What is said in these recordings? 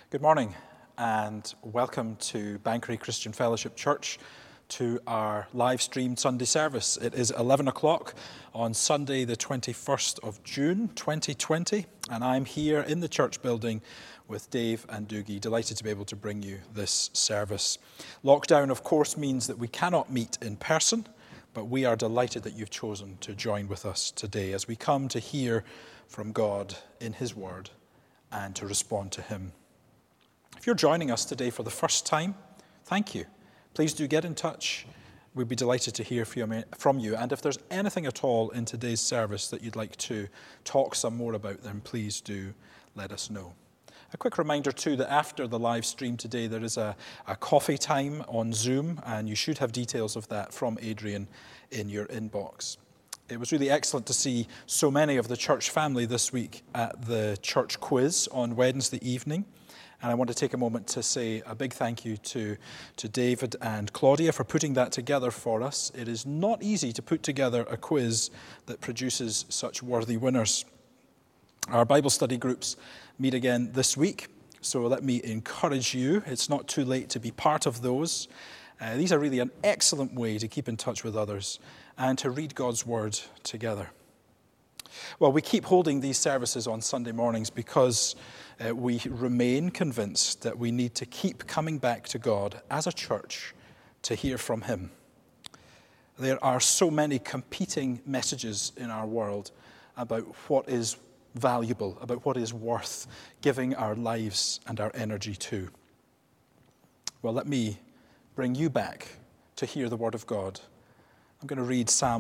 Good morning and welcome to Bankery Christian Fellowship Church to our live streamed Sunday service. It is 11 o'clock on Sunday the 21st of June 2020 and I'm here in the church building with Dave and Doogie, delighted to be able to bring you this service. Lockdown of course means that we cannot meet in person, but we are delighted that you've chosen to join with us today as we come to hear from God in His Word and to respond to Him. If you're joining us today for the first time, thank you. Please do get in touch. We'd be delighted to hear from you. And if there's anything at all in today's service that you'd like to talk some more about, then please do let us know. A quick reminder too that after the live stream today, there is a coffee time on Zoom, and you should have details of that from Adrian in your inbox. It was really excellent to see so many of the church family this week at the church quiz on Wednesday evening. And I want to take a moment to say a big thank you to David and Claudia for putting that together for us. It is not easy to put together a quiz that produces such worthy winners. Our Bible study groups meet again this week, so let me encourage you. It's not too late to be part of those. These are really an excellent way to keep in touch with others and to read God's Word together. Well, we keep holding these services on Sunday mornings because we remain convinced that we need to keep coming back to God as a church to hear from Him. There are so many competing messages in our world about what is valuable, about what is worth giving our lives and our energy to. Well, let me bring you back to hear the Word of God. I'm going to read Psalm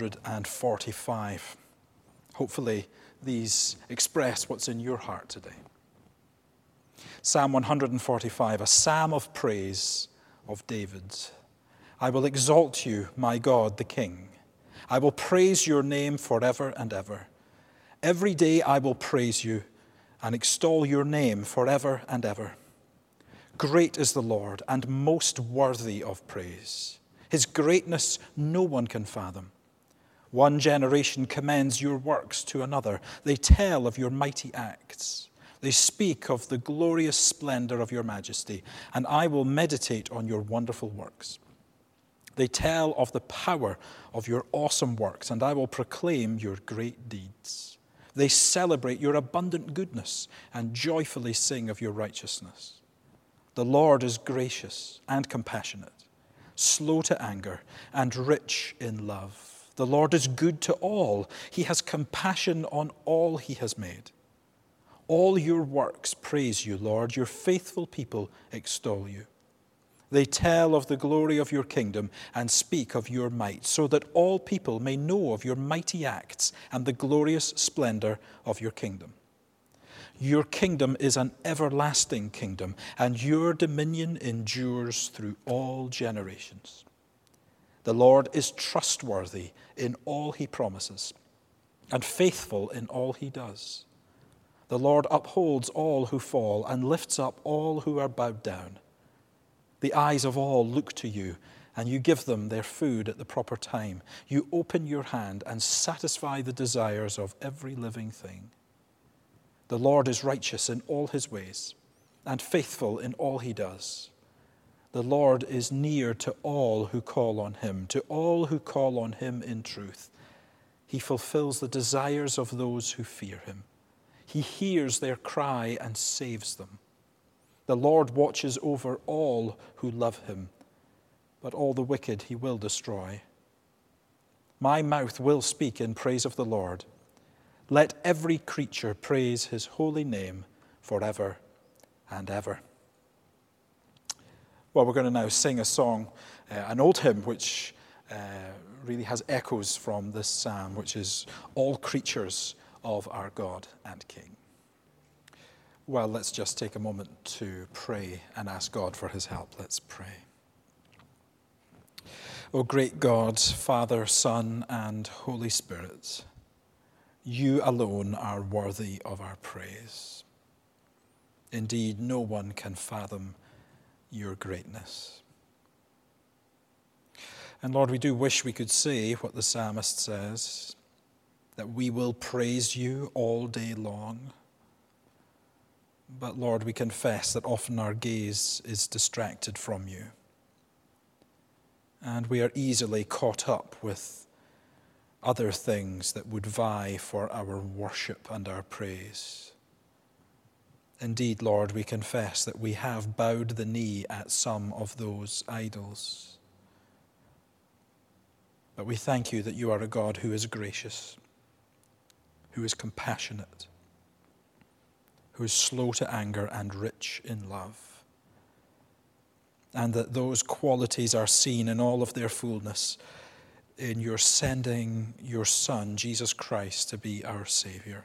145. Hopefully, these express what's in your heart today. Psalm 145, a psalm of praise of David. I will exalt you, my God, the King. I will praise your name forever and ever. Every day I will praise you and extol your name forever and ever. Great is the Lord and most worthy of praise. His greatness no one can fathom. One generation commends your works to another. They tell of your mighty acts. They speak of the glorious splendor of your majesty, and I will meditate on your wonderful works. They tell of the power of your awesome works, and I will proclaim your great deeds. They celebrate your abundant goodness and joyfully sing of your righteousness. The Lord is gracious and compassionate, slow to anger, and rich in love. The Lord is good to all. He has compassion on all He has made. All your works praise you, Lord. Your faithful people extol you. They tell of the glory of your kingdom and speak of your might, so that all people may know of your mighty acts and the glorious splendor of your kingdom. Your kingdom is an everlasting kingdom, and your dominion endures through all generations. The Lord is trustworthy in all He promises and faithful in all He does. The Lord upholds all who fall and lifts up all who are bowed down. The eyes of all look to you, and you give them their food at the proper time. You open your hand and satisfy the desires of every living thing. The Lord is righteous in all His ways and faithful in all He does. The Lord is near to all who call on Him, to all who call on Him in truth. He fulfills the desires of those who fear Him. He hears their cry and saves them. The Lord watches over all who love Him, but all the wicked He will destroy. My mouth will speak in praise of the Lord. Let every creature praise His holy name forever and ever. Well, we're going to now sing a song, an old hymn, which really has echoes from this psalm, which is All Creatures of Our God and King. Well, let's just take a moment to pray and ask God for His help. Let's pray. O great God, Father, Son, and Holy Spirit, you alone are worthy of our praise. Indeed, no one can fathom your greatness. And Lord, we do wish we could say what the psalmist says, that we will praise you all day long. But Lord, we confess that often our gaze is distracted from you. And we are easily caught up with other things that would vie for our worship and our praise. Indeed, Lord, we confess that we have bowed the knee at some of those idols. But we thank you that you are a God who is gracious, who is compassionate, who is slow to anger and rich in love. And that those qualities are seen in all of their fullness in your sending your Son, Jesus Christ, to be our Savior.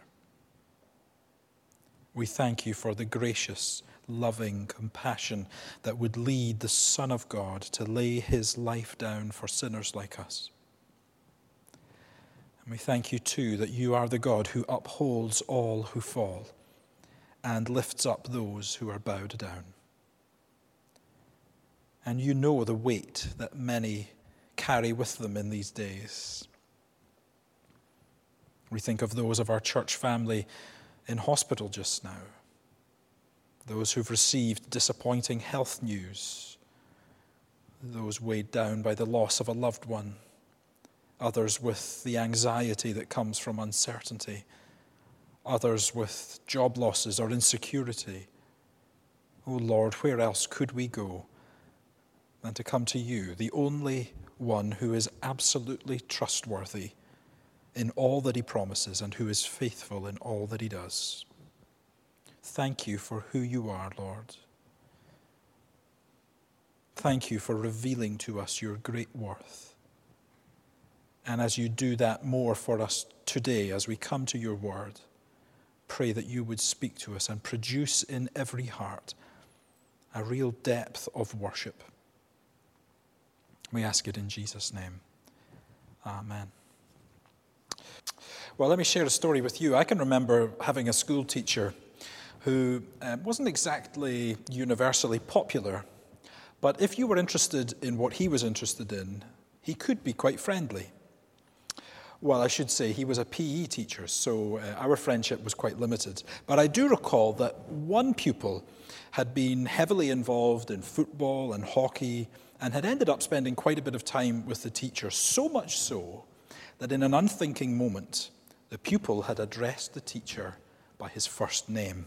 We thank you for the gracious, loving compassion that would lead the Son of God to lay his life down for sinners like us. And we thank you too that you are the God who upholds all who fall and lifts up those who are bowed down. And you know the weight that many carry with them in these days. We think of those of our church family in hospital just now, those who've received disappointing health news, those weighed down by the loss of a loved one, others with the anxiety that comes from uncertainty, others with job losses or insecurity. Oh Lord, where else could we go than to come to you, the only one who is absolutely trustworthy in all that he promises and who is faithful in all that he does. Thank you for who you are, Lord. Thank you for revealing to us your great worth. And as you do that more for us today, as we come to your word, pray that you would speak to us and produce in every heart a real depth of worship. We ask it in Jesus' name. Amen. Well, let me share a story with you. I can remember having a school teacher who wasn't exactly universally popular, but if you were interested in what he was interested in, he could be quite friendly. Well, I should say he was a PE teacher, so our friendship was quite limited. But I do recall that one pupil had been heavily involved in football and hockey and had ended up spending quite a bit of time with the teacher, so much so that in an unthinking moment, the pupil had addressed the teacher by his first name.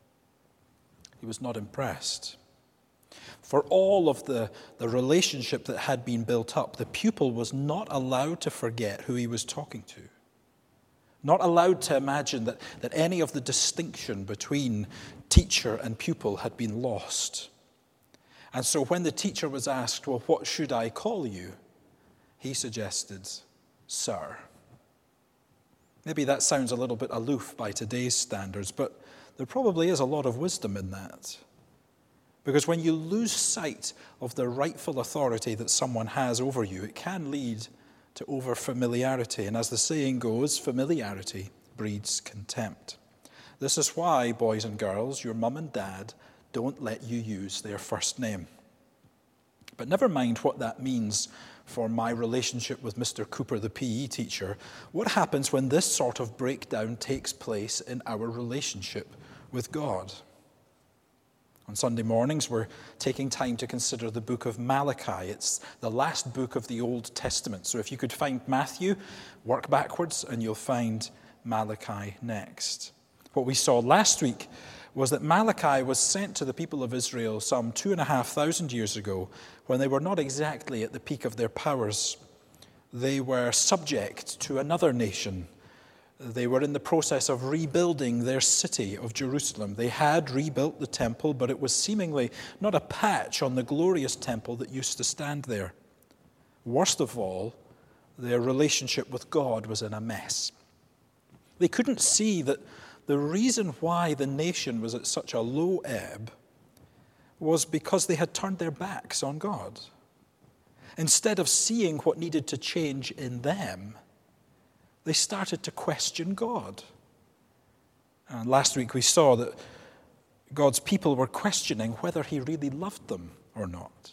He was not impressed. For all of the relationship that had been built up, the pupil was not allowed to forget who he was talking to. Not allowed to imagine that any of the distinction between teacher and pupil had been lost. And so when the teacher was asked, well, what should I call you? He suggested, Sir. Maybe that sounds a little bit aloof by today's standards, but there probably is a lot of wisdom in that. Because when you lose sight of the rightful authority that someone has over you, it can lead to over-familiarity. And as the saying goes, familiarity breeds contempt. This is why, boys and girls, your mum and dad don't let you use their first name. But never mind what that means for my relationship with Mr. Cooper, the PE teacher. What happens when this sort of breakdown takes place in our relationship with God? On Sunday mornings, we're taking time to consider the book of Malachi. It's the last book of the Old Testament. So if you could find Matthew, work backwards, and you'll find Malachi next. What we saw last week was that Malachi was sent to the people of Israel some 2,500 years ago when they were not exactly at the peak of their powers. They were subject to another nation. They were in the process of rebuilding their city of Jerusalem. They had rebuilt the temple, but it was seemingly not a patch on the glorious temple that used to stand there. Worst of all, their relationship with God was in a mess. They couldn't see that the reason why the nation was at such a low ebb was because they had turned their backs on God. Instead of seeing what needed to change in them, they started to question God. And last week we saw that God's people were questioning whether he really loved them or not.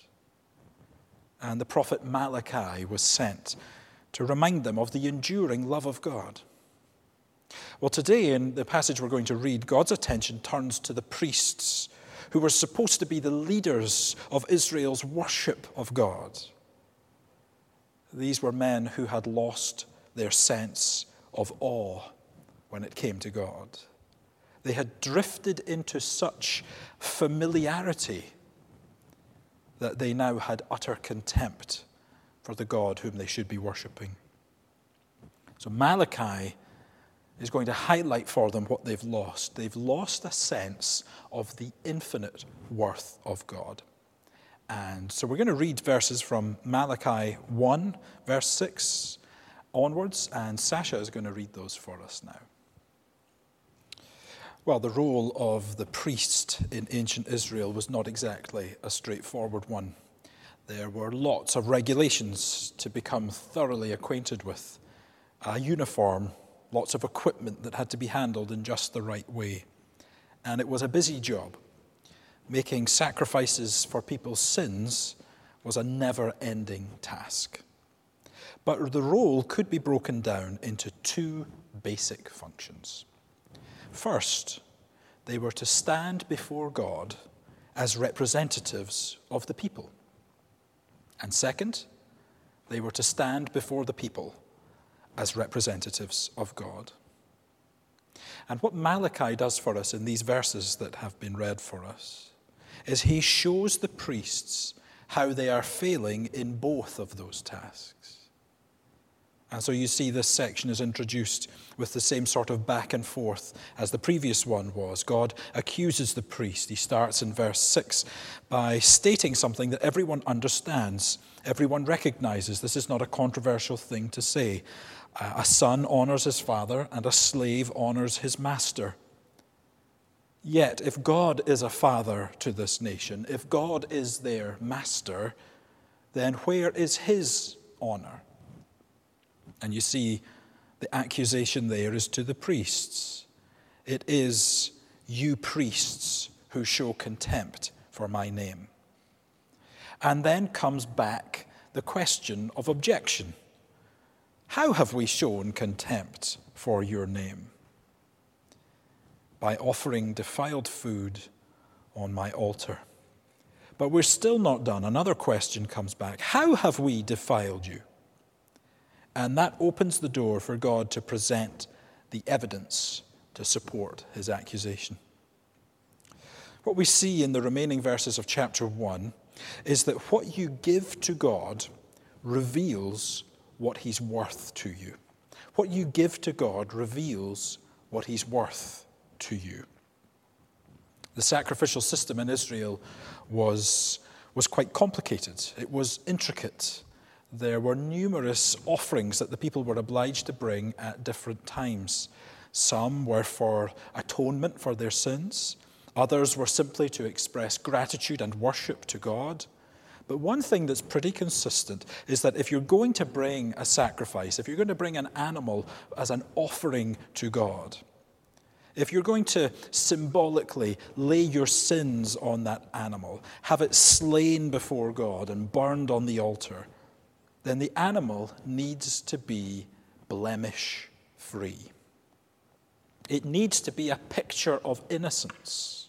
And the prophet Malachi was sent to remind them of the enduring love of God. Well, today in the passage we're going to read, God's attention turns to the priests who were supposed to be the leaders of Israel's worship of God. These were men who had lost their sense of awe when it came to God. They had drifted into such familiarity that they now had utter contempt for the God whom they should be worshipping. So Malachi is going to highlight for them what they've lost. They've lost a sense of the infinite worth of God. And so we're going to read verses from Malachi 1, verse 6 onwards, and Sasha is going to read those for us now. Well, the role of the priest in ancient Israel was not exactly a straightforward one. There were lots of regulations to become thoroughly acquainted with, a uniform, lots of equipment that had to be handled in just the right way. And it was a busy job. Making sacrifices for people's sins was a never-ending task. But the role could be broken down into two basic functions. First, they were to stand before God as representatives of the people. And second, they were to stand before the people as representatives of God. And what Malachi does for us in these verses that have been read for us is he shows the priests how they are failing in both of those tasks. And so you see this section is introduced with the same sort of back and forth as the previous one was. God accuses the priest. He starts in verse 6 by stating something that everyone understands, everyone recognizes. This is not a controversial thing to say. A son honors his father and a slave honors his master. Yet, if God is a father to this nation, if God is their master, then where is his honor? And you see, the accusation there is to the priests. It is you priests who show contempt for my name. And then comes back the question of objection. How have we shown contempt for your name? By offering defiled food on my altar. But we're still not done. Another question comes back. How have we defiled you? And that opens the door for God to present the evidence to support his accusation. What we see in the remaining verses of chapter 1 is that what you give to God reveals what he's worth to you. What you give to God reveals what he's worth to you. The sacrificial system in Israel was quite complicated. It was intricate. There were numerous offerings that the people were obliged to bring at different times. Some were for atonement for their sins. Others were simply to express gratitude and worship to God. But one thing that's pretty consistent is that if you're going to bring a sacrifice, if you're going to bring an animal as an offering to God, if you're going to symbolically lay your sins on that animal, have it slain before God and burned on the altar, then the animal needs to be blemish-free. It needs to be a picture of innocence.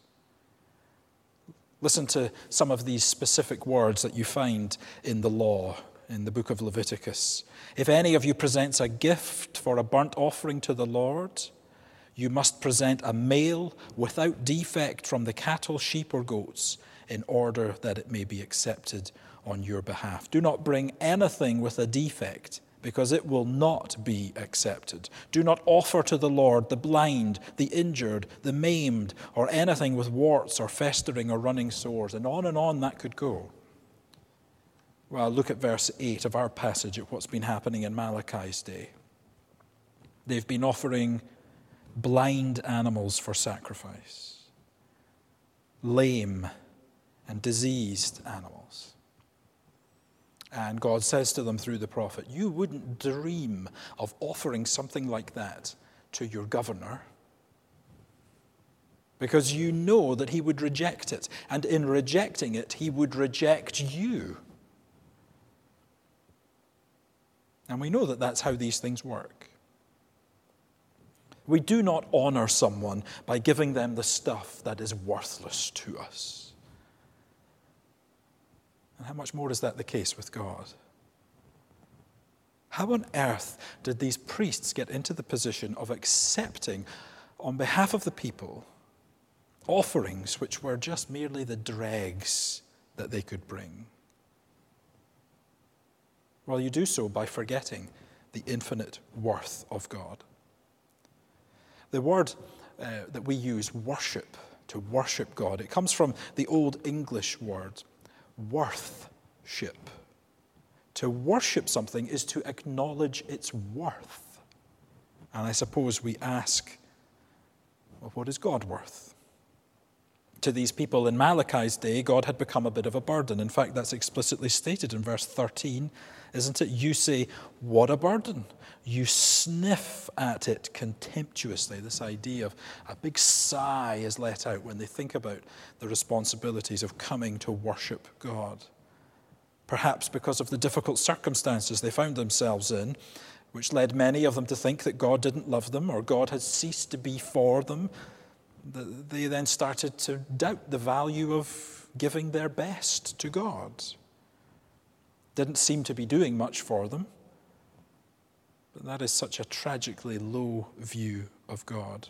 Listen to some of these specific words that you find in the law, in the book of Leviticus. If any of you presents a gift for a burnt offering to the Lord, you must present a male without defect from the cattle, sheep, or goats, in order that it may be accepted on your behalf. Do not bring anything with a defect, because it will not be accepted. Do not offer to the Lord the blind, the injured, the maimed, or anything with warts or festering or running sores. And on that could go. Well, look at verse 8 of our passage at what's been happening in Malachi's day. They've been offering blind animals for sacrifice, lame and diseased animals. And God says to them through the prophet, you wouldn't dream of offering something like that to your governor, because you know that he would reject it. And in rejecting it, he would reject you. And we know that that's how these things work. We do not honor someone by giving them the stuff that is worthless to us. And how much more is that the case with God? How on earth did these priests get into the position of accepting, on behalf of the people, offerings which were just merely the dregs that they could bring? Well, you do so by forgetting the infinite worth of God. The word that we use, worship, to worship God, it comes from the Old English word, worthship. To worship something is to acknowledge its worth. And I suppose we ask, well, what is God worth? To these people in Malachi's day, God had become a bit of a burden. In fact, that's explicitly stated in verse 13, isn't it? You say, what a burden. You sniff at it contemptuously. This idea of a big sigh is let out when they think about the responsibilities of coming to worship God. Perhaps because of the difficult circumstances they found themselves in, which led many of them to think that God didn't love them or God had ceased to be for them. They then started to doubt the value of giving their best to God. Didn't seem to be doing much for them. But that is such a tragically low view of God.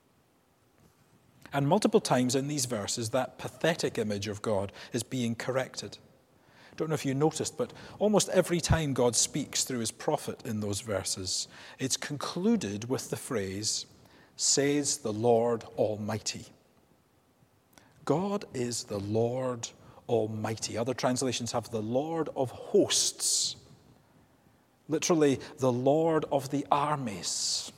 And multiple times in these verses, that pathetic image of God is being corrected. I don't know if you noticed, but almost every time God speaks through his prophet in those verses, it's concluded with the phrase, says the Lord Almighty. God is the Lord Almighty. Other translations have the Lord of hosts. Literally, the Lord of the armies.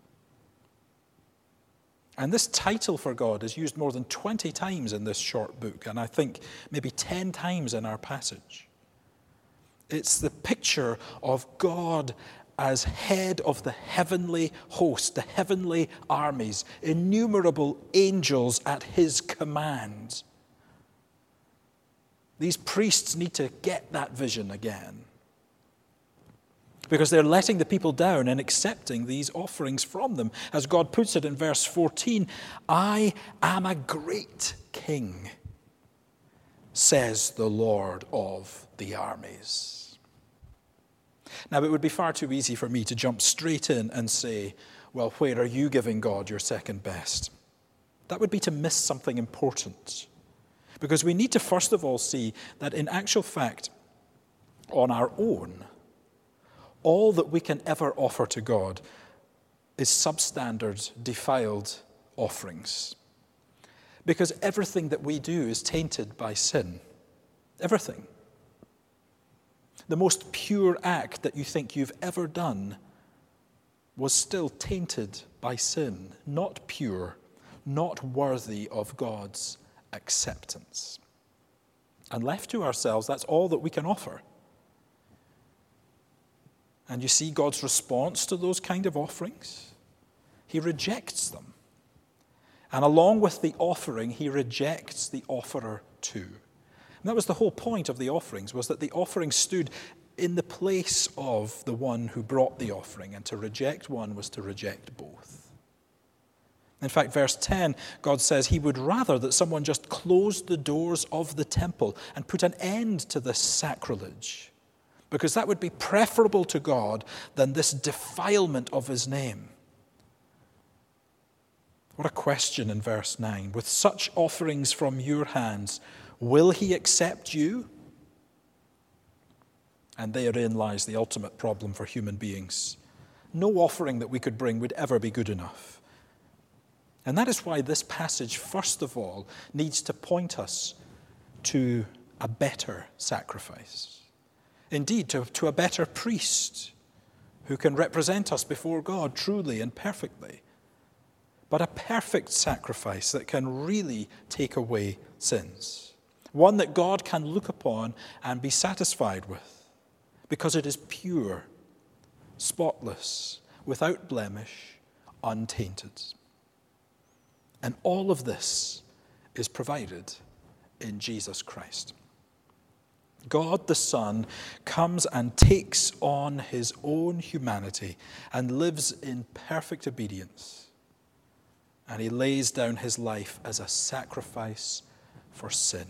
And this title for God is used more than 20 times in this short book, and I think maybe 10 times in our passage. It's the picture of God as head of the heavenly host, the heavenly armies, innumerable angels at his command. These priests need to get that vision again, because they're letting the people down and accepting these offerings from them. As God puts it in verse 14, I am a great king, says the Lord of the armies. Now, it would be far too easy for me to jump straight in and say, well, where are you giving God your second best? That would be to miss something important. Because we need to first of all see that in actual fact, on our own, all that we can ever offer to God is substandard, defiled offerings. Because everything that we do is tainted by sin. Everything. The most pure act that you think you've ever done was still tainted by sin, not pure, not worthy of God's acceptance. And left to ourselves, that's all that we can offer. And you see God's response to those kind of offerings? He rejects them. And along with the offering, he rejects the offerer too. And that was the whole point of the offerings, was that the offering stood in the place of the one who brought the offering, and to reject one was to reject both. In fact, verse 10, God says he would rather that someone just closed the doors of the temple and put an end to this sacrilege, because that would be preferable to God than this defilement of his name. What a question in verse 9. With such offerings from your hands, will he accept you? And therein lies the ultimate problem for human beings. No offering that we could bring would ever be good enough. And that is why this passage, first of all, needs to point us to a better sacrifice. Indeed, to a better priest who can represent us before God truly and perfectly. But a perfect sacrifice that can really take away sins. One that God can look upon and be satisfied with, because it is pure, spotless, without blemish, untainted. And all of this is provided in Jesus Christ. God the Son comes and takes on his own humanity and lives in perfect obedience. And he lays down his life as a sacrifice for sin.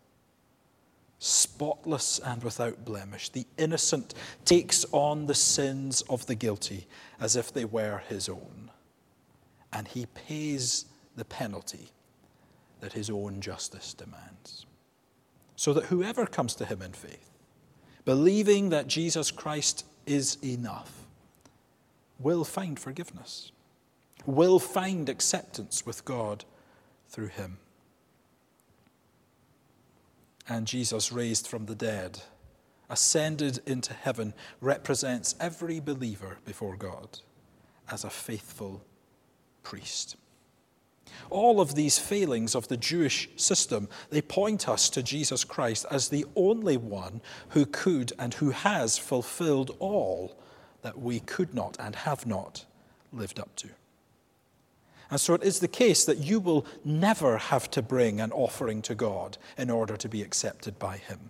Spotless and without blemish, the innocent takes on the sins of the guilty as if they were his own. And he pays the penalty that his own justice demands. So that whoever comes to him in faith, believing that Jesus Christ is enough, will find forgiveness, will find acceptance with God through him. And Jesus, raised from the dead, ascended into heaven, represents every believer before God as a faithful priest. All of these failings of the Jewish system, they point us to Jesus Christ as the only one who could and who has fulfilled all that we could not and have not lived up to. And so it is the case that you will never have to bring an offering to God in order to be accepted by him.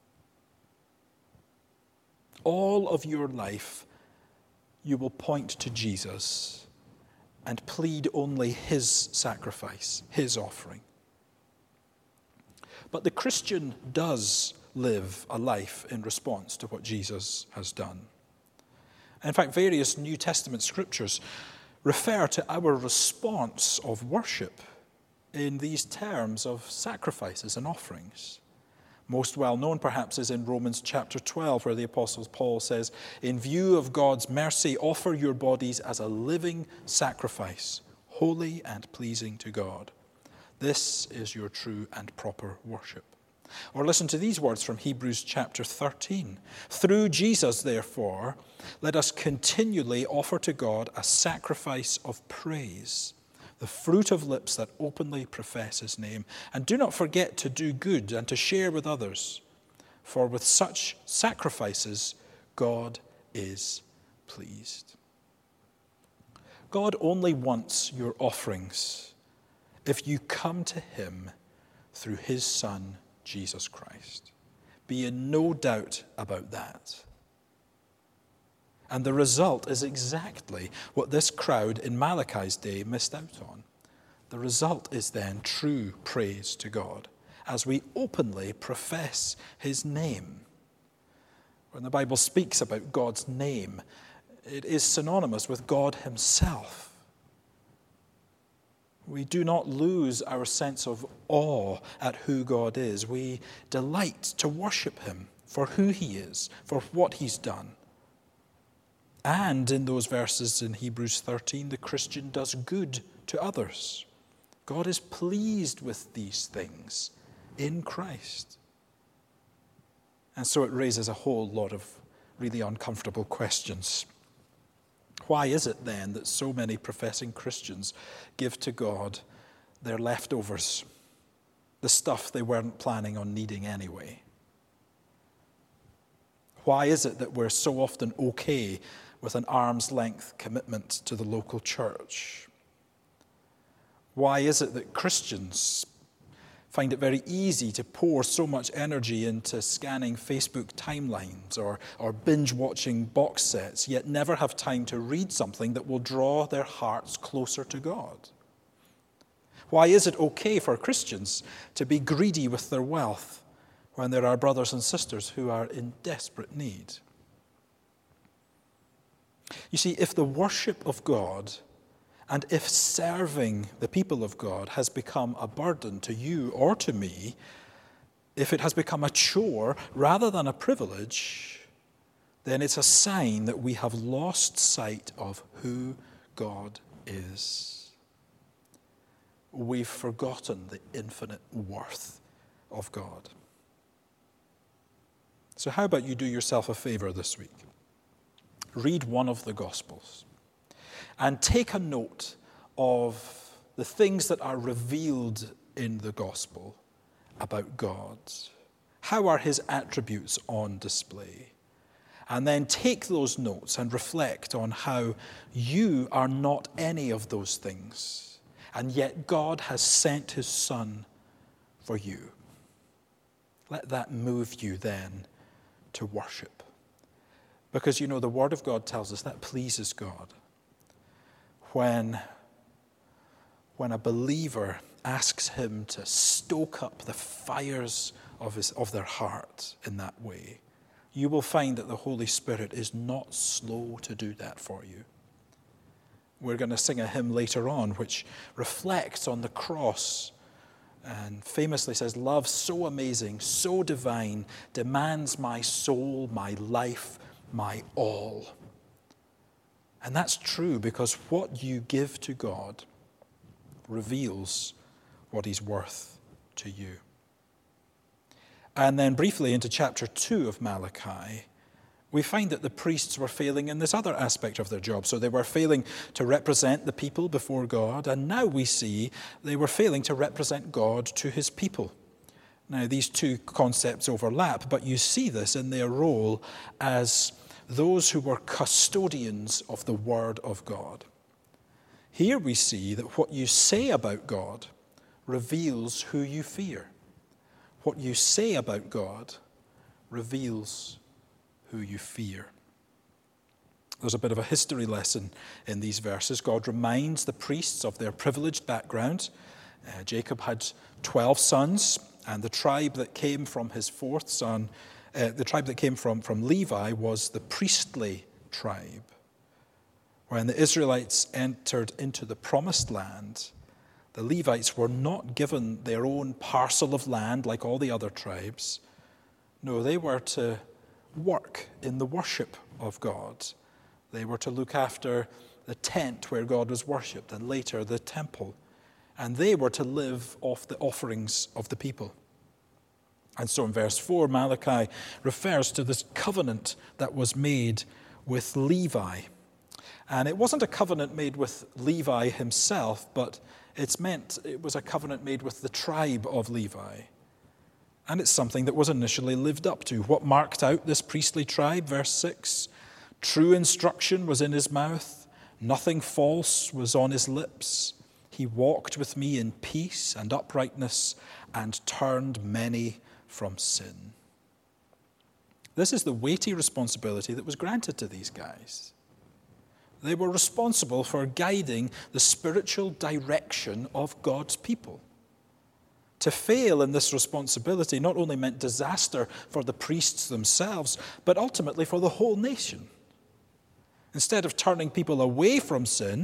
All of your life, you will point to Jesus and plead only his sacrifice, his offering. But the Christian does live a life in response to what Jesus has done. In fact, various New Testament scriptures refer to our response of worship in these terms of sacrifices and offerings. Most well known, perhaps, is in Romans chapter 12, where the Apostle Paul says, "In view of God's mercy, offer your bodies as a living sacrifice, holy and pleasing to God. This is your true and proper worship." Or listen to these words from Hebrews chapter 13. "Through Jesus, therefore, let us continually offer to God a sacrifice of praise, the fruit of lips that openly profess his name. And do not forget to do good and to share with others, for with such sacrifices God is pleased." God only wants your offerings if you come to him through his Son, Jesus Christ. Be in no doubt about that. And the result is exactly what this crowd in Malachi's day missed out on. The result is then true praise to God as we openly profess his name. When the Bible speaks about God's name, it is synonymous with God himself. We do not lose our sense of awe at who God is. We delight to worship him for who he is, for what he's done. And in those verses in Hebrews 13, the Christian does good to others. God is pleased with these things in Christ. And so it raises a whole lot of really uncomfortable questions. Why is it then that so many professing Christians give to God their leftovers, the stuff they weren't planning on needing anyway? Why is it that we're so often okay with an arm's length commitment to the local church? Why is it that Christians find it very easy to pour so much energy into scanning Facebook timelines or binge-watching box sets, yet never have time to read something that will draw their hearts closer to God? Why is it okay for Christians to be greedy with their wealth when there are brothers and sisters who are in desperate need? You see, if the worship of God and if serving the people of God has become a burden to you or to me, if it has become a chore rather than a privilege, then it's a sign that we have lost sight of who God is. We've forgotten the infinite worth of God. So how about you do yourself a favor this week? Read one of the Gospels and take a note of the things that are revealed in the Gospel about God. How are his attributes on display? And then take those notes and reflect on how you are not any of those things, and yet God has sent his Son for you. let that move you then to worship. Because, the Word of God tells us that pleases God. When a believer asks him to stoke up the fires of their heart in that way, you will find that the Holy Spirit is not slow to do that for you. We're going to sing a hymn later on which reflects on the cross and famously says, "Love so amazing, so divine, demands my soul, my life, my all." And that's true because what you give to God reveals what he's worth to you. And then briefly into chapter 2 of Malachi, we find that the priests were failing in this other aspect of their job. So they were failing to represent the people before God, and now we see they were failing to represent God to his people. Now, these two concepts overlap, but you see this in their role as those who were custodians of the Word of God. Here we see that what you say about God reveals who you fear. What you say about God reveals who you fear. There's a bit of a history lesson in these verses. God reminds the priests of their privileged background. Jacob had 12 sons, and the tribe that came from his fourth son, the tribe that came from Levi was the priestly tribe. When the Israelites entered into the promised land, the Levites were not given their own parcel of land like all the other tribes. No, they were to work in the worship of God. They were to look after the tent where God was worshipped, and later the temple. And they were to live off the offerings of the people. And so in verse 4, Malachi refers to this covenant that was made with Levi. And it wasn't a covenant made with Levi himself, but it was a covenant made with the tribe of Levi. And it's something that was initially lived up to. What marked out this priestly tribe? Verse 6, true instruction was in his mouth, nothing false was on his lips. He walked with me in peace and uprightness and turned many from sin. This is the weighty responsibility that was granted to these guys. They were responsible for guiding the spiritual direction of God's people. To fail in this responsibility not only meant disaster for the priests themselves, but ultimately for the whole nation. Instead of turning people away from sin,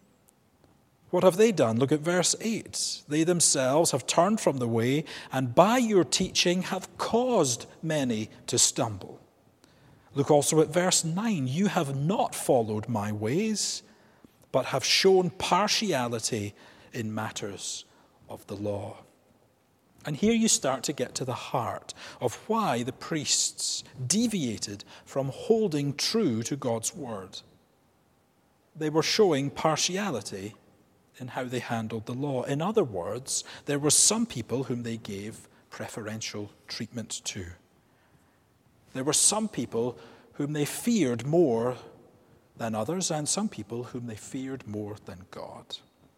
what have they done? Look at verse 8. They themselves have turned from the way, and by your teaching have caused many to stumble. Look also at verse 9. You have not followed my ways, but have shown partiality in matters of the law. And here you start to get to the heart of why the priests deviated from holding true to God's word. They were showing partiality in how they handled the law. In other words, there were some people whom they gave preferential treatment to. There were some people whom they feared more than others, and some people whom they feared more than God.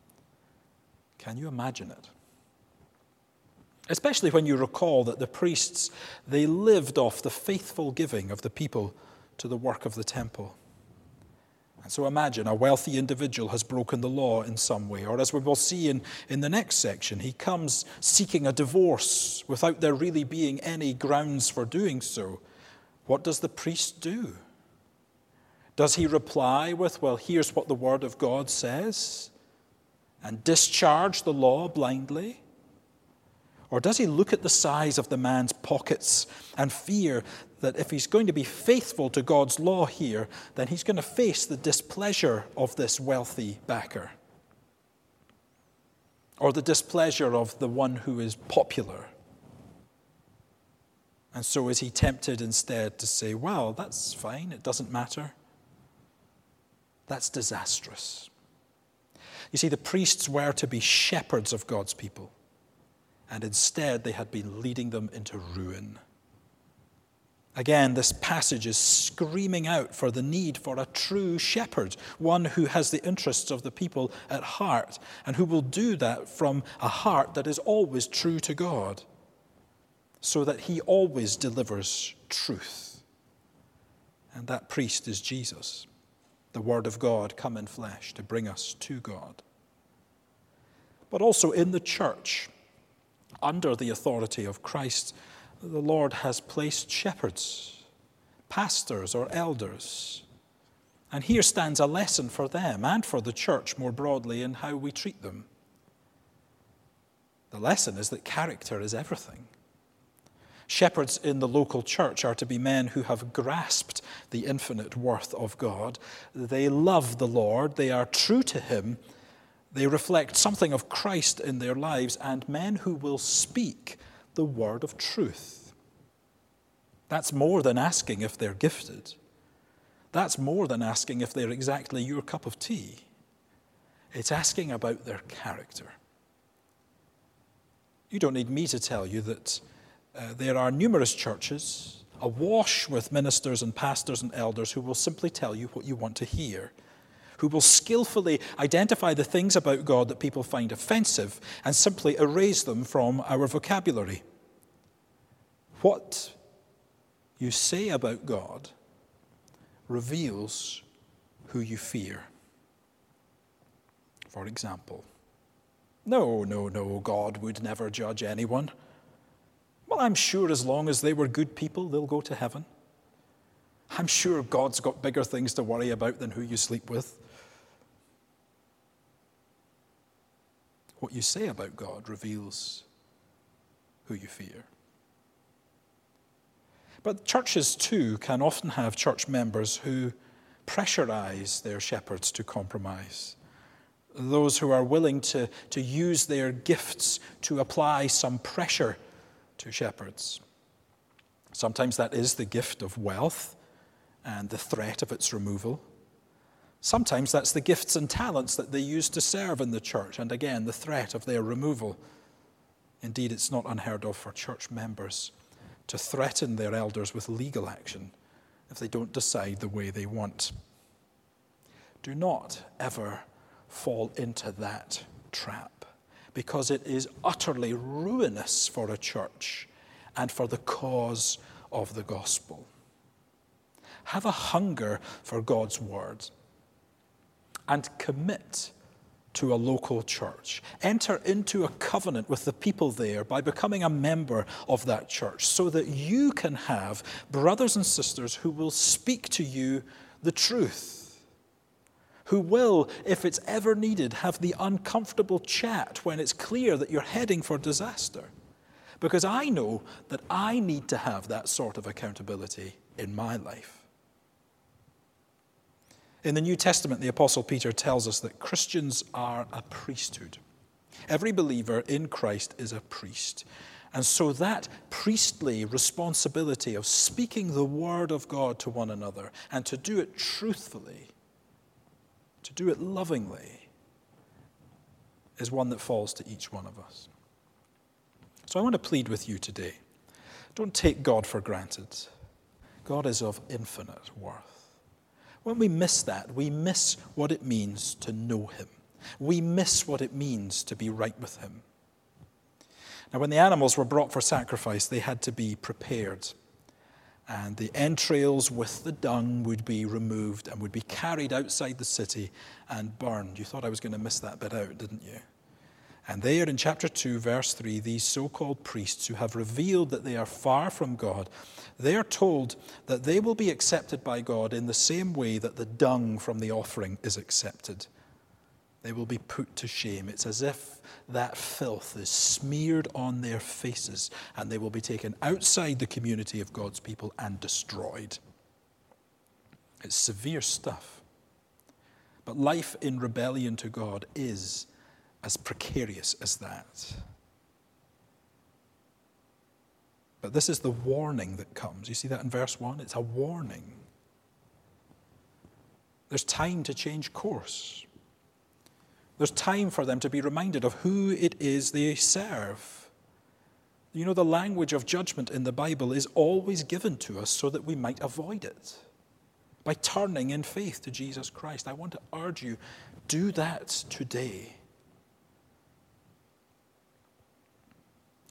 Can you imagine it? Especially when you recall that the priests, they lived off the faithful giving of the people to the work of the temple. And so imagine a wealthy individual has broken the law in some way, or as we will see in the next section, he comes seeking a divorce without there really being any grounds for doing so. What does the priest do? Does he reply with, well, here's what the word of God says, and discharge the law blindly? Or does he look at the size of the man's pockets and fear that if he's going to be faithful to God's law here, then he's going to face the displeasure of this wealthy backer? Or the displeasure of the one who is popular? And so is he tempted instead to say, well, that's fine, it doesn't matter? That's disastrous. You see, the priests were to be shepherds of God's people, and instead they had been leading them into ruin. Again, this passage is screaming out for the need for a true shepherd, one who has the interests of the people at heart, and who will do that from a heart that is always true to God. so that he always delivers truth. And that priest is Jesus, the Word of God come in flesh to bring us to God. But also in the church, under the authority of Christ, the Lord has placed shepherds, pastors or elders. And here stands a lesson for them and for the church more broadly in how we treat them. The lesson is that character is everything. Shepherds in the local church are to be men who have grasped the infinite worth of God. They love the Lord, they are true to him, they reflect something of Christ in their lives, and men who will speak the word of truth. That's more than asking if they're gifted. That's more than asking if they're exactly your cup of tea. It's asking about their character. You don't need me to tell you that there are numerous churches awash with ministers and pastors and elders who will simply tell you what you want to hear, who will skillfully identify the things about God that people find offensive and simply erase them from our vocabulary. What you say about God reveals who you fear. For example, no, God would never judge anyone. Well, I'm sure as long as they were good people, they'll go to heaven. I'm sure God's got bigger things to worry about than who you sleep with. What you say about God reveals who you fear. But churches, too, can often have church members who pressurize their shepherds to compromise. Those who are willing to use their gifts to apply some pressure to shepherds. Sometimes that is the gift of wealth and the threat of its removal. Sometimes that's the gifts and talents that they use to serve in the church, and again, the threat of their removal. Indeed, it's not unheard of for church members to threaten their elders with legal action if they don't decide the way they want. Do not ever fall into that trap, because it is utterly ruinous for a church and for the cause of the gospel. Have a hunger for God's word and commit to a local church. Enter into a covenant with the people there by becoming a member of that church so that you can have brothers and sisters who will speak to you the truth, who will, if it's ever needed, have the uncomfortable chat when it's clear that you're heading for disaster. Because I know that I need to have that sort of accountability in my life. In the New Testament, the Apostle Peter tells us that Christians are a priesthood. Every believer in Christ is a priest. And so that priestly responsibility of speaking the word of God to one another and to do it truthfully, to do it lovingly, is one that falls to each one of us. So I want to plead with you today. Don't take God for granted. God is of infinite worth. When we miss that, we miss what it means to know him. We miss what it means to be right with him. Now, when the animals were brought for sacrifice, they had to be prepared. And the entrails with the dung would be removed and would be carried outside the city and burned. You thought I was going to miss that bit out, didn't you? And there in chapter 2, verse 3, these so-called priests who have revealed that they are far from God, they are told that they will be accepted by God in the same way that the dung from the offering is accepted. They will be put to shame. It's as if that filth is smeared on their faces, and they will be taken outside the community of God's people and destroyed. It's severe stuff. But life in rebellion to God is as precarious as that. But this is the warning that comes. You see that in verse 1? It's a warning. There's time to change course. There's time for them to be reminded of who it is they serve. You know, the language of judgment in the Bible is always given to us so that we might avoid it by turning in faith to Jesus Christ. I want to urge you, do that today.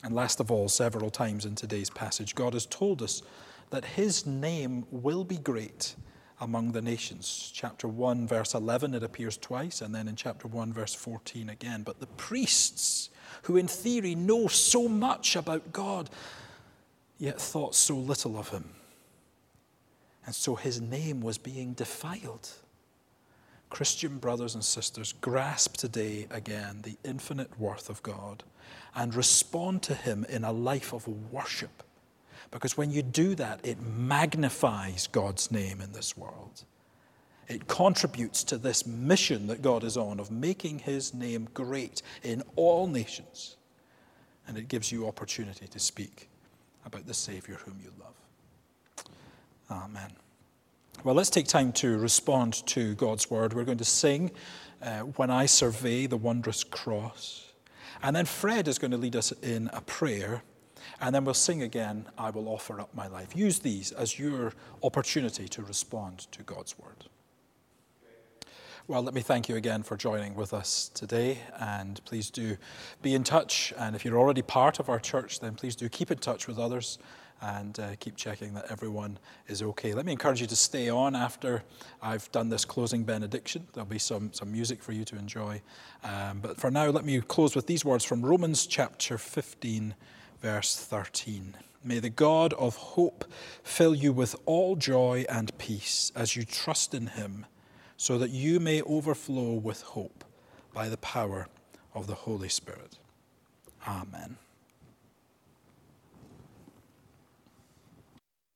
And last of all, several times in today's passage, God has told us that his name will be great among the nations. Chapter 1, verse 11, it appears twice, and then in chapter 1, verse 14 again. But the priests, who in theory know so much about God, yet thought so little of him. And so his name was being defiled. Christian brothers and sisters, grasp today again the infinite worth of God and respond to him in a life of worship. Because when you do that, it magnifies God's name in this world. It contributes to this mission that God is on of making his name great in all nations. And it gives you opportunity to speak about the Savior whom you love. Amen. Well, let's take time to respond to God's word. We're going to sing When I Survey the Wondrous Cross. And then Fred is going to lead us in a prayer. And then we'll sing again, I Will Offer Up My Life. Use these as your opportunity to respond to God's word. Well, let me thank you again for joining with us today. And please do be in touch. And if you're already part of our church, then please do keep in touch with others. And keep checking that everyone is okay. Let me encourage you to stay on after I've done this closing benediction. There'll be some music for you to enjoy. But for now, let me close with these words from Romans chapter 15, verse 13. May the God of hope fill you with all joy and peace as you trust in him, so that you may overflow with hope by the power of the Holy Spirit. Amen.